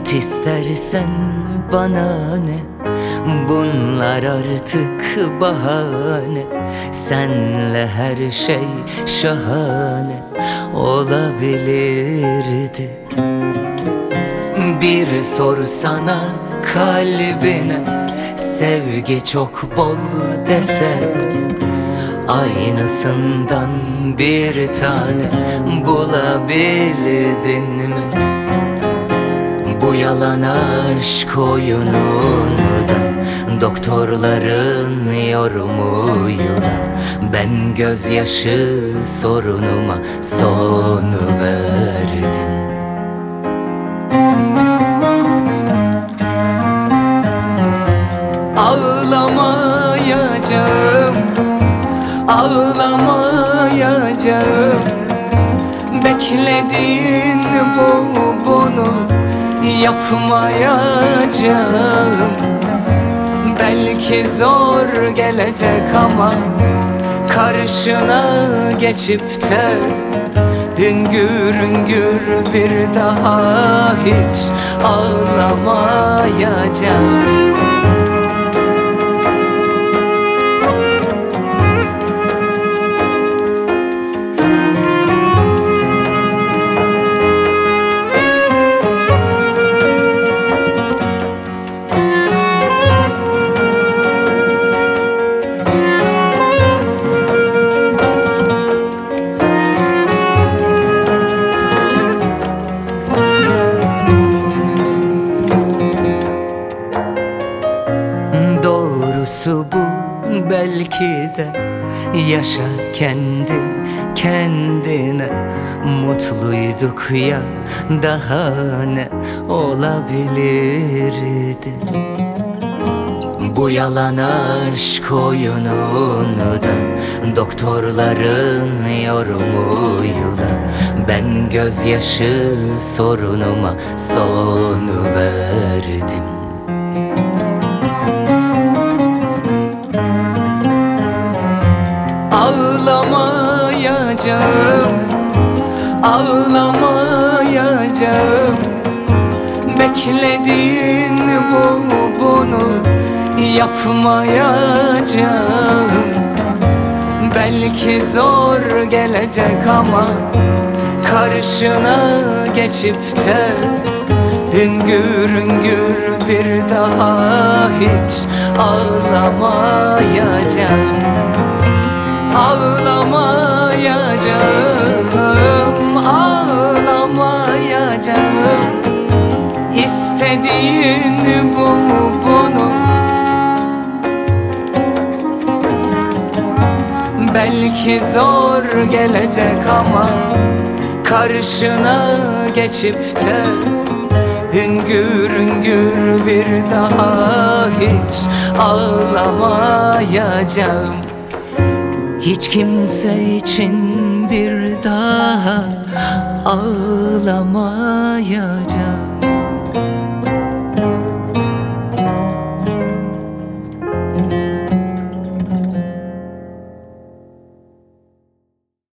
Git istersen bana ne, bunlar artık bahane. Senle her şey şahane olabilirdi. Bir sorsana kalbine, sevgi çok bol dese de aynısından bir tane bulabildin mi? Bu yalan aşk oyununu da doktorların yorumuyla ben gözyaşı sorunuma son verdim. Ağlamayacağım, ağlamayacağım. Beklediğin bunu yapmayacağım. Belki zor gelecek ama karşına geçip de hüngür hüngür bir daha hiç ağlamayacağım. Doğrusu bu belki de, yaşa kendi kendine. Mutluyduk ya, daha ne olabilirdi? Bu yalan aşk oyununu da doktorların yorumuyla ben gözyaşı sorunuma son verdim. Ağlamayacağım, ağlamayacağım. Beklediğin bunu yapmayacağım. Belki zor gelecek ama karşına geçip de hüngür hüngür bir daha hiç ağlamayacağım. Ağlamayacağım, ağlamayacağım. İstediğin bunu belki zor gelecek ama karşına geçip de hüngür hüngür bir daha hiç ağlamayacağım. Hiç kimse için bir daha ağlamayacağım.